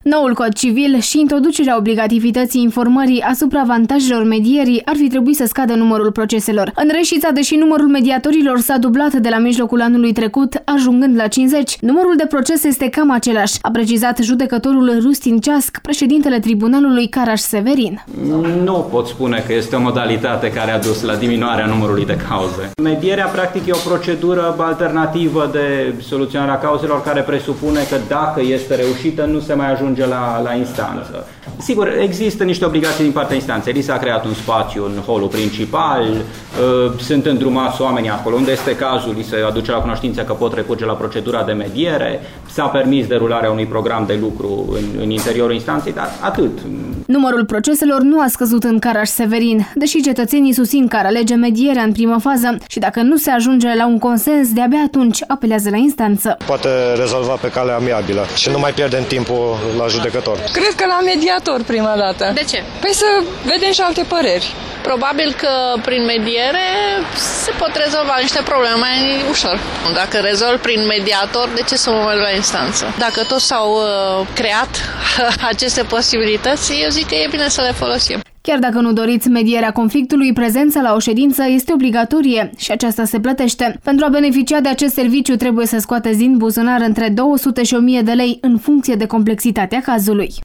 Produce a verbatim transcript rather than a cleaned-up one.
Noul cod civil și introducerea obligativității informării asupra avantajelor medierii ar fi trebuit să scadă numărul proceselor. În Reșița, deși numărul mediatorilor s-a dublat de la mijlocul anului trecut, ajungând la cincizeci, numărul de procese este cam același, a precizat judecătorul Rustin Ceasc, președintele Tribunalului Caraș-Severin. Nu pot spune că este o modalitate care a dus la diminuarea numărului de cauze. Medierea, practic, e o procedură alternativă de soluționare a cauzelor care presupune că dacă este reușită, nu se mai ajunge la, la instanță. Sigur, există niște obligații din partea instanței. Li s-a creat un spațiu în holul principal, sunt îndrumați oamenii acolo unde este cazul, li se aduce la cunoștință că pot recurge la procedura de mediere, s-a permis derularea unui program de lucru în, în interiorul instanței, dar atât. Numărul proceselor nu a scăzut în Caraș-Severin, deși cetățenii susțin că ar alege medierea în primă fază și dacă nu se ajunge la un consens, de-abia atunci apelează la instanță. Poate rezolva pe cale amiabilă și nu mai pierdem timpul la judecător. Cred că la mediator prima dată. De ce? Păi să vedem și alte păreri. Probabil că prin mediere se pot rezolva niște probleme mai ușor. Dacă rezolv prin mediator, de ce să mă merg la instanță? Dacă toți s-au uh, creat aceste posibilități, eu zic că e bine să le folosim. Chiar dacă nu doriți medierea conflictului, prezența la o ședință este obligatorie și aceasta se plătește. Pentru a beneficia de acest serviciu trebuie să scoateți din buzunar între două sute și o mie de lei în funcție de complexitatea cazului.